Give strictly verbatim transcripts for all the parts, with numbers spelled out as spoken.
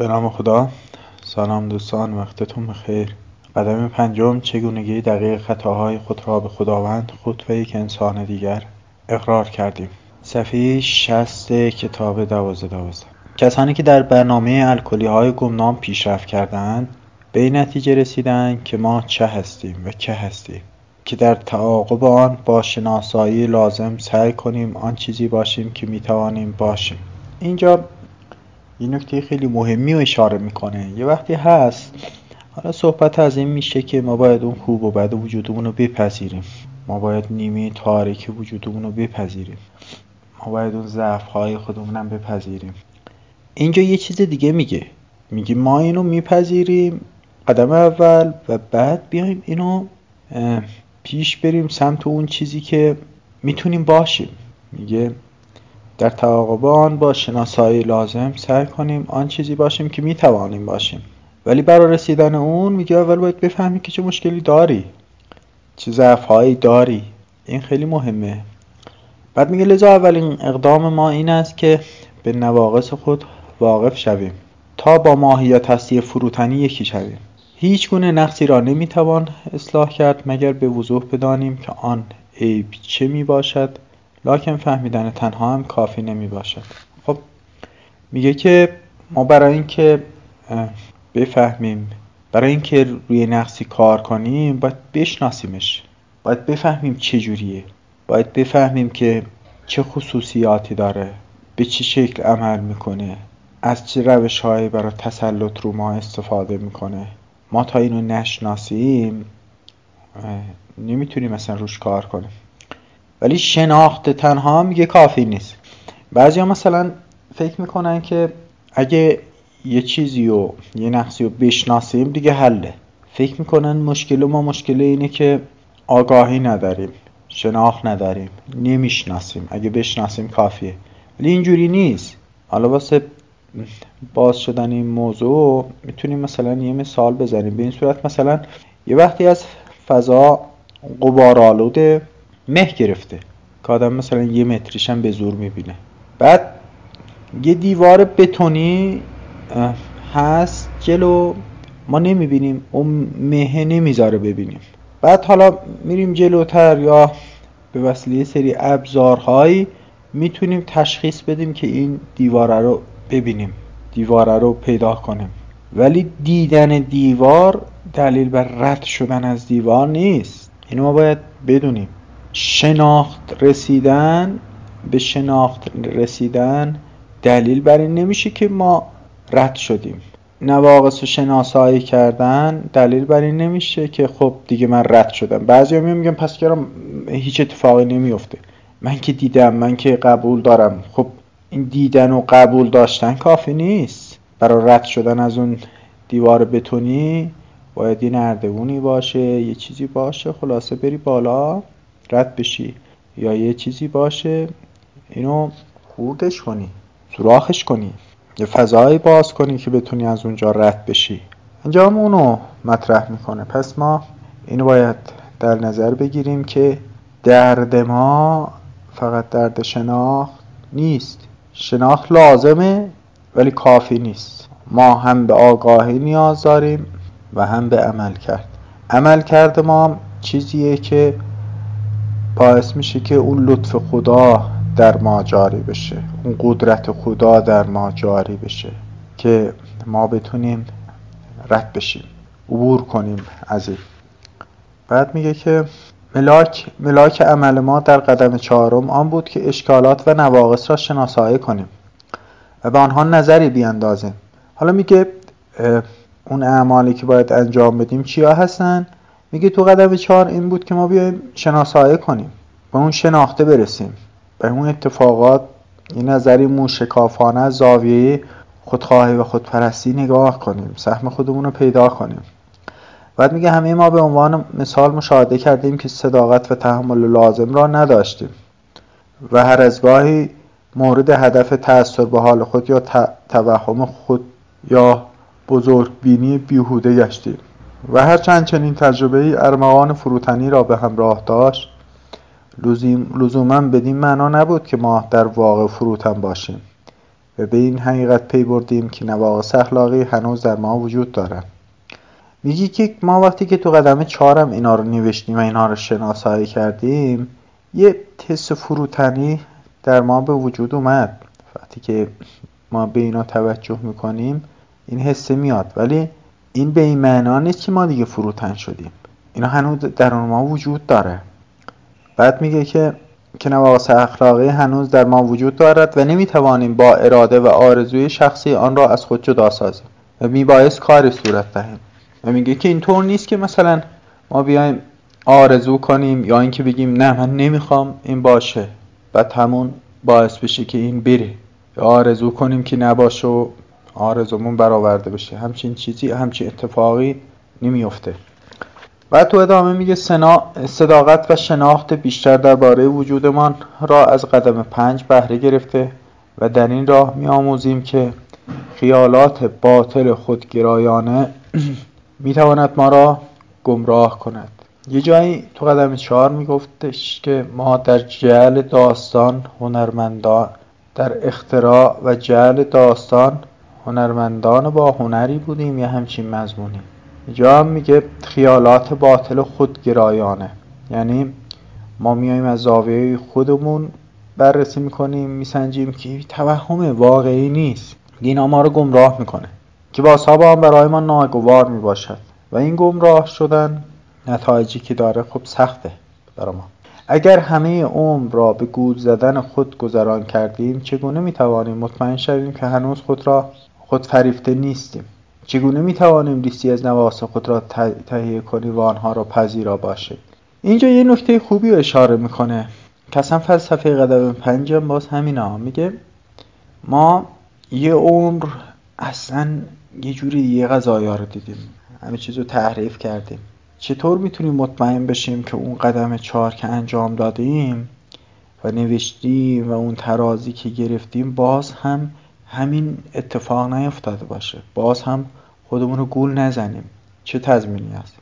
به نام خدا. سلام دوستان، وقتتون بخیر. قدم پنجم، چگونگی دقیق خطاهای خود را به خداوند، خود و یک انسان دیگر اقرار کردیم. صفحه شصت کتاب دوازده دوازده. کسانی که در برنامه الکلی های گمنام پیشرفت کردند به این نتیجه رسیدند که ما چه هستیم و که هستیم، که در تعاقب آن با شناسایی لازم سعی کنیم آن چیزی باشیم که میتوانیم باشیم. اینجا یه نکته خیلی مهمی رو اشاره میکنه. یه وقتی هست حالا صحبت از این میشه که ما باید اون خوب و بد وجودمون رو بپذیریم، ما باید نیمه تاریک وجودمون رو بپذیریم، ما باید اون ضعف‌های خودمون هم بپذیریم. اینجا یه چیز دیگه میگه میگه ما اینو میپذیریم قدم اول، و بعد بیایم اینو پیش بریم سمت اون چیزی که میتونیم باشیم. میگه در تعاقب آن با شناسایی لازم سعی کنیم آن چیزی باشیم که میتوانیم باشیم. ولی برای رسیدن اون میگه اول باید بفهمی که چه مشکلی داری، چه ضعف‌هایی داری. این خیلی مهمه. بعد میگه لذا اولین اقدام ما این است که به نواقص خود واقف شویم تا با ماهیت هستی فروتنی یکی شویم. هیچ گونه نقصی را نمیتوان اصلاح کرد مگر به وضوح بدانیم که آن عیب چه میباشد، لکن فهمیدن تنها هم کافی نمی باشد. خب میگه که ما برای اینکه بفهمیم، برای اینکه روی نقصی کار کنیم باید بشناسیمش، باید بفهمیم چه جوریه، باید بفهمیم که چه خصوصیاتی داره، به چه شکل عمل میکنه، از چه روش‌هایی برای تسلط رو ما استفاده میکنه. ما تا اینو نشناسیم نمیتونیم مثلا روش کار کنیم. ولی شناخت تنها میگه کافی نیست. بعضیا مثلا فکر میکنن که اگه یه چیزی و یه نقصی رو بشناسیم دیگه حله. فکر میکنن مشکل ما مشکل اینه که آگاهی نداریم، شناخت نداریم، نمیشناسیم، اگه بشناسیم کافیه. ولی اینجوری نیست. حالا واسه باز شدن این موضوع میتونیم مثلا یه مثال بزنیم. به این صورت مثلا یه وقتی از فضا غبارآلوده مه گرفته که آدم مثلا یه متریش هم به زور میبینه. بعد یه دیوار بتونی هست جلو، ما نمیبینیم، اون مه نمیذاره ببینیم. بعد حالا میریم جلوتر یا به وسیله سری ابزارهایی میتونیم تشخیص بدیم که این دیواره رو ببینیم، دیواره رو پیدا کنیم. ولی دیدن دیوار دلیل بر رد شدن از دیوار نیست. اینو ما باید بدونیم. شناخت رسیدن به شناخت رسیدن دلیل بر این نمیشه که ما رد شدیم. نواقص رو شناسایی کردن دلیل بر این نمیشه که خب دیگه من رد شدم. بعضیا میگن پس چرا هیچ اتفاقی نمیفته، من که دیدم، من که قبول دارم. خب این دیدن و قبول داشتن کافی نیست. برای رد شدن از اون دیوار بتونی باید یه نردبونی باشه، یه چیزی باشه، خلاصه بری بالا رد بشی، یا یه چیزی باشه اینو خوردش کنی، سوراخش کنی، یه فضایی باز کنی که بتونی از اونجا رد بشی. اینجا هم اونو مطرح میکنه. پس ما اینو باید در نظر بگیریم که درد ما فقط درد شناخت نیست. شناخت لازمه ولی کافی نیست. ما هم به آگاهی نیاز داریم و هم به عمل کرد. عمل کرد ما چیزیه که باعث میشه که اون لطف خدا در ما جاری بشه، اون قدرت خدا در ما جاری بشه که ما بتونیم رد بشیم، عبور کنیم از این. بعد میگه که ملاک ملاک عمل ما در قدم چهارم آن بود که اشکالات و نواقص را شناسایی کنیم و به آنها نظری بیاندازیم. حالا میگه اون اعمالی که باید انجام بدیم چیا هستن؟ میگه تو قدم چهار این بود که ما بیایم شناسایی کنیم، به اون شناخته برسیم، به اون اتفاقات یه نظری موشکافانه از زاویه خودخواهی و خودپرستی نگاه کنیم، سهم خودمون رو پیدا کنیم. بعد میگه همه ما به عنوان مثال مشاهده کردیم که صداقت و تحمل لازم را نداشتیم و هر از گاهی مورد هدف تأثیر به حال خود یا توهم خود یا بزرگبینی بیهوده گشتیم و هرچند چنین تجربه‌ای ارمغان فروتنی را به همراه داشت، لزوماً بدین معنا نبود که ما در واقع فروتن باشیم و به این حقیقت پی بردیم که نواقص اخلاقی هنوز در ما وجود دارند. میگی که ما وقتی که تو قدم چهارم اینا رو نوشتیم و اینا رو شناسایی کردیم، یه حس فروتنی در ما به وجود اومد. وقتی که ما به اینا توجه میکنیم این حس میاد، ولی این به این معنا نیست که ما دیگه فروتن شدیم. اینا هنوز در ما وجود داره. بعد میگه که که نواقص اخلاقی هنوز در ما وجود دارد و نمیتوانیم با اراده و آرزوی شخصی آن را از خود جدا سازیم و میبایست کاری صورت دهیم. و میگه که اینطور نیست که مثلا ما بیایم آرزو کنیم یا اینکه بگیم نه من نمیخوام این باشه بعد همون باعث بشه که این بره، یا آرزو کنیم که نباشه و آرزومون برآورده بشه. همچین چیزی، همچین اتفاقی نمیفته. بعد تو ادامه میگه سنا... صداقت و شناخت بیشتر درباره وجودمان را از قدم پنج بهره گرفته و در این راه میآموزیم که خیالات باطل خودگرایانه میتواند ما را گمراه کند. یه جایی تو قدم چهار میگفتش که ما در جعل داستان هنرمندان در اختراع و جعل داستان هنرمندان با هنری بودیم یا همچین مضمونی. جا هم میگه خیالات باطل خودگرایانه، یعنی ما میایم از زاویه خودمون بررسی میکنیم، میسنجیم که توهم واقعی نیست. اینا ما رو گمراه میکنه که بازتاب هم برای ما ناگوار میباشد و این گمراه شدن نتایجی که داره خب سخته برای ما. اگر همه عمر را به گول زدن خود گذران کردیم، چگونه میتوانیم مطمئن شویم که هنوز خود را خود فریفته نیستیم؟ چگونه میتوانیم لیستی از نواقص خود را تهیه کنیم و آنها را پذیرا باشیم؟ اینجا یه نکته خوبی اشاره میکنه که اصلا فلسفه قدم پنجم باز همینا. میگه ما یه عمر اصلا یه جوری یه قضایا رو دیدیم، همه چیزو تحریف کردیم. چطور میتونیم مطمئن بشیم که اون قدم چهار که انجام دادیم و نوشتیم و اون ترازی که گرفتیم باز هم همین اتفاق نیفتاده باشه، باز هم خودمون رو گول نزنیم؟ چه تضمینی هست؟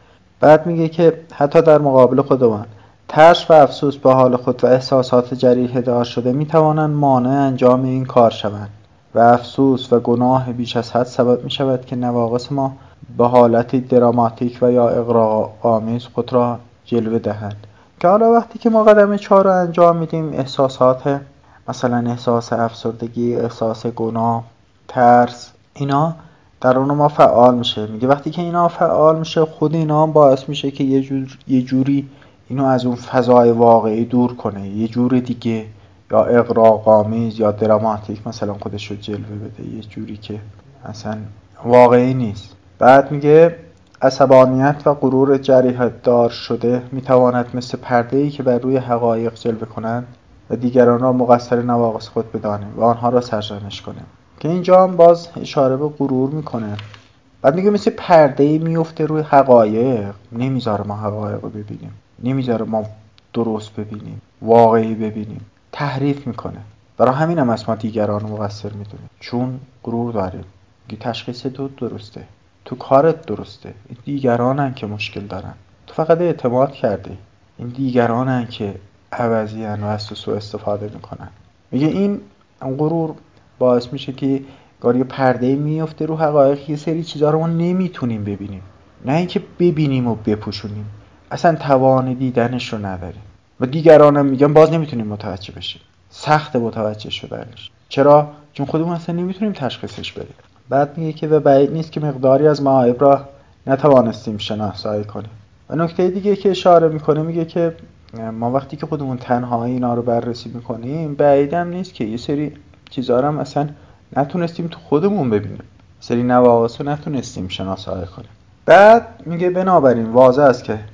بعد میگه که حتی در مقابل خودمان ترس و افسوس به حال خود و احساسات جریحه دار شده میتوانند مانع انجام این کار شوند و افسوس و گناه بیش از حد سبب میشود که نواقص ما به حالتی دراماتیک و یا اغراق‌آمیز خود را جلوه دهند. که حالا وقتی که ما قدم چهار رو انجام میدیم، احساسات مثلا احساس افسردگی، احساس گناه، ترس، اینا درون ما فعال میشه. میگه وقتی که اینا فعال میشه، خود اینا هم باعث میشه که یه جور یه جوری اینو از اون فضای واقعی دور کنه، یه جور دیگه یا اغراق‌آمیز یا دراماتیک مثلا خودش رو جلوه بده، یه جوری که اصلا واقعی نیست. بعد میگه عصبانیت و غرور جریحه دار شده میتواند مثل پرده‌ای که بر روی حقایق جلوه کنند و دیگران را مقصر نواقص خود بدانیم و آنها را سرزنش کنیم. که اینجا هم باز اشاره به غرور میکنه. بعد میگه مثل پرده‌ای میفته روی حقایق، نمیذاره ما حقایق رو ببینیم، نمیذاره ما درست ببینیم، واقعی ببینیم، تحریف میکنه. برای همین هم از ما دیگران رو مقصر میدونیم، چون غرور داریم. میگه تشخیص تو درسته، تو کارت درسته، این دیگرانن که مشکل دارن، تو فقط اعتماد کردی، این دیگرانن که عوضیان و از تو سوء استفاده میکنن. میگه این غرور باعث میشه که گاهی پرده‌ای میفته رو حقایق، یه سری چیزا رو ما نمیتونیم ببینیم، نه اینکه ببینیم و بپوشونیم، اصلا توان دیدنش رو نداریم. و دیگرانم میگن باز نمیتونیم متوجه بشیم، سخت متوجه شدنش. چرا؟ چون خودمون اصلا نمیتونیم تشخیصش بدیم. بعد میگه که به بعید نیست که مقداری از معایب را نتوانستیم شناسایی کنیم. و نکته دیگه که اشاره میکنه میگه که ما وقتی که خودمون تنهایی اینا رو بررسی میکنیم، بعیدم نیست که یه سری چیزا رو هم اصلا نتونستیم تو خودمون ببینیم، سری نواقص رو نتونستیم شناسایی کنیم. بعد میگه بنابراین واضح است که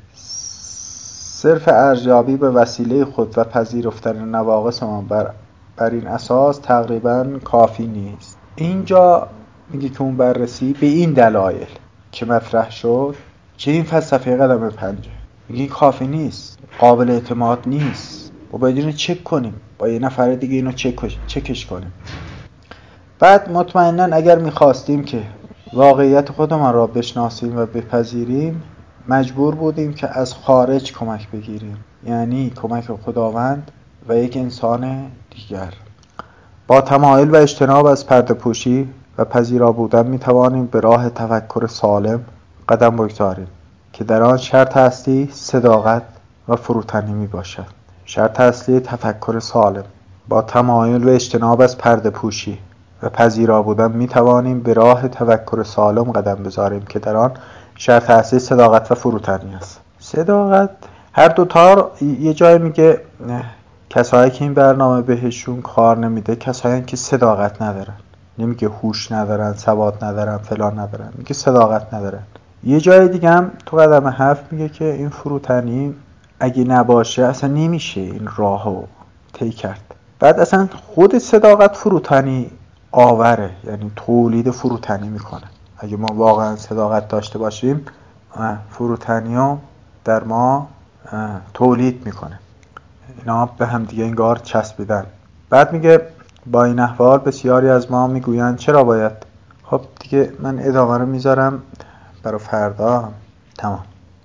صرف ارزیابی به وسیله خود و پذیرفتن نواقص ما بر, بر این اساس تقریبا کافی نیست. اینجا میگه که اون بررسی به این دلایل که مطرح شد، چه این فلسفه قدم پنجه، میگه این کافی نیست، قابل اعتماد نیست، با باید اینو چک کنیم، با یه نفر دیگه اینو چک چکش کنیم. بعد مطمئناً اگر میخواستیم که واقعیت خودمان را بشناسیم و بپذیریم، مجبور بودیم که از خارج کمک بگیریم، یعنی کمک خداوند و یک انسان دیگر. با تمایل و اجتناب از پرده پوشی و پذیرا بودن می توانیم به راه تفکر سالم قدم بگذاریم که در آن شرط اصلی صداقت و فروتنی می باشد. شرط اصلی تفکر سالم: با تمایل و اجتناب از پرده پوشی و پذیرا بودن می توانیم به راه تفکر سالم قدم بگذاریم که در آن شرط اصلی صداقت و فروتنی است. صداقت، هر دوتا یه جای میگه کسایی که این برنامه بهشون کار نمیده کسایی که صداقت ندارن. نمیگه هوش ندارن، سواد ندارن، فلان ندارن، میگه صداقت ندارن. یه جای دیگه هم تو قدم هفت میگه که این فروتنی اگه نباشه اصلا نمیشه این راهو طی کرد. بعد اصلا خود صداقت فروتنی آوره، یعنی تولید فروتنی میکنه. اگه ما واقعا صداقت داشته باشیم فروتنیو در ما تولید میکنه. اینا به هم دیگه انگار چسبیدن. بعد میگه با این احوال بسیاری از ما میگویند چرا باید. خب دیگه من ادامه رو میذارم برای فردا. تمام.